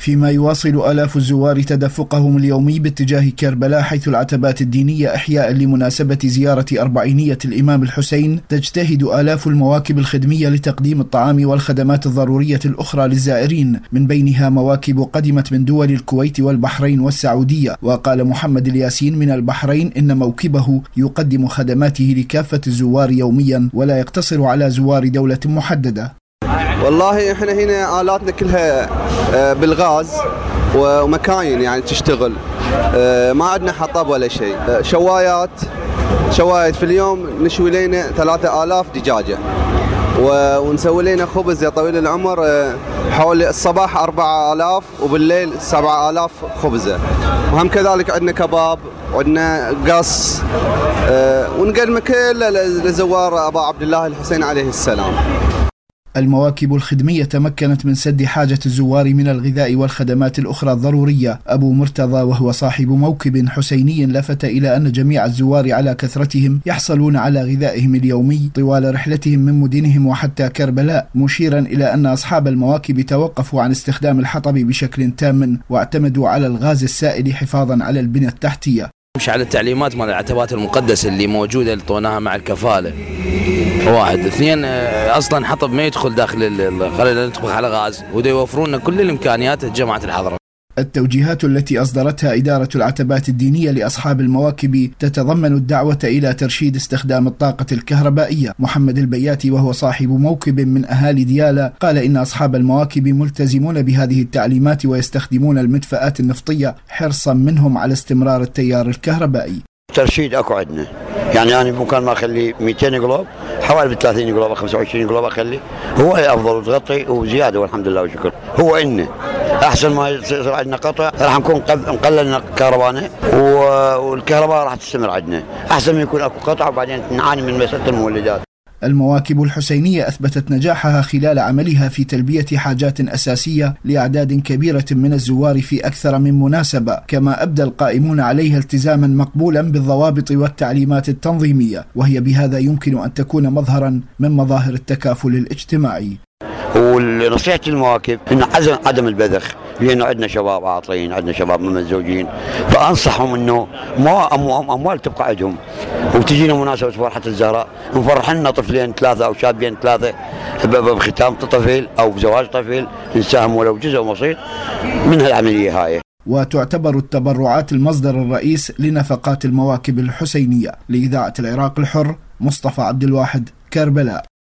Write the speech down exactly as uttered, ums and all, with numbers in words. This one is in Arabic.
فيما يواصل آلاف الزوار تدفقهم اليومي باتجاه كربلاء حيث العتبات الدينية إحياء لمناسبة زيارة أربعينية الإمام الحسين، تجتهد آلاف المواكب الخدمية لتقديم الطعام والخدمات الضرورية الأخرى للزائرين، من بينها مواكب قدمت من دول الكويت والبحرين والسعودية. وقال محمد الياسين من البحرين إن موكبه يقدم خدماته لكافة الزوار يوميا ولا يقتصر على زوار دولة محددة. والله احنا هنا آلاتنا كلها بالغاز ومكاين يعني تشتغل، ما عندنا حطب ولا شيء. شوايات شوايات في اليوم نشوي لنا ثلاثة آلاف دجاجة ونسوي لنا خبز يا طويل العمر حوالي الصباح أربعة آلاف وبالليل سبعة آلاف خبزة، وهم كذلك عندنا كباب وعندنا قص ونقدم كله لزوار أبا عبد الله الحسين عليه السلام. المواكب الخدمية تمكنت من سد حاجة الزوار من الغذاء والخدمات الأخرى الضرورية. أبو مرتضى وهو صاحب موكب حسيني لفت إلى أن جميع الزوار على كثرتهم يحصلون على غذائهم اليومي طوال رحلتهم من مدنهم وحتى كربلاء، مشيرا إلى أن أصحاب المواكب توقفوا عن استخدام الحطب بشكل تام واعتمدوا على الغاز السائل حفاظا على البنية التحتية. مش على التعليمات مال العتبات المقدسة اللي موجودة اللي طوناها مع الكفالة. واحد اثنين اصلا حطب ما يدخل داخل خلينا نطبخ على غاز، وده يوفرون كل الامكانيات جماعة الحضرة. التوجيهات التي أصدرتها إدارة العتبات الدينية لأصحاب المواكب تتضمن الدعوة إلى ترشيد استخدام الطاقة الكهربائية. محمد البياتي وهو صاحب موكب من أهالي ديالى قال إن أصحاب المواكب ملتزمون بهذه التعليمات ويستخدمون المدفأات النفطية حرصا منهم على استمرار التيار الكهربائي. ترشيد اكو عندنا، يعني انا بمكان ما اخلي مئتين قلوب حوالي ثلاثين قلوب خمسة وعشرين قلوب اخلي، هو افضل تغطي وزياده والحمد لله وشكر. هو انه احسن ما يصير عندنا قطع راح نكون مقللنا كهربانا والكهرباء راح تستمر عندنا، احسن ما يكون اكو قطع وبعدين نعاني من مساله المولدات. المواكب الحسينية أثبتت نجاحها خلال عملها في تلبية حاجات أساسية لأعداد كبيرة من الزوار في أكثر من مناسبة، كما أبدى القائمون عليها التزاما مقبولا بالضوابط والتعليمات التنظيمية، وهي بهذا يمكن أن تكون مظهرا من مظاهر التكافل الاجتماعي. ونصيحة المواكب إن عدم البذخ، لأنه عندنا شباب عاطلين، عندنا شباب متزوجين، فأنصحهم إنه ما أموال تبقى عندهم وتجينا مناسبة فرحة الزهراء نفرح لنا طفلين ثلاثة أو شابين ثلاثة بختام طفل أو بزواج طفل، نساهم ولو جزء بسيط من هالعملية هاي. وتعتبر التبرعات المصدر الرئيس لنفقات المواكب الحسينية. لإذاعة العراق الحر، مصطفى عبد الواحد، كربلاء.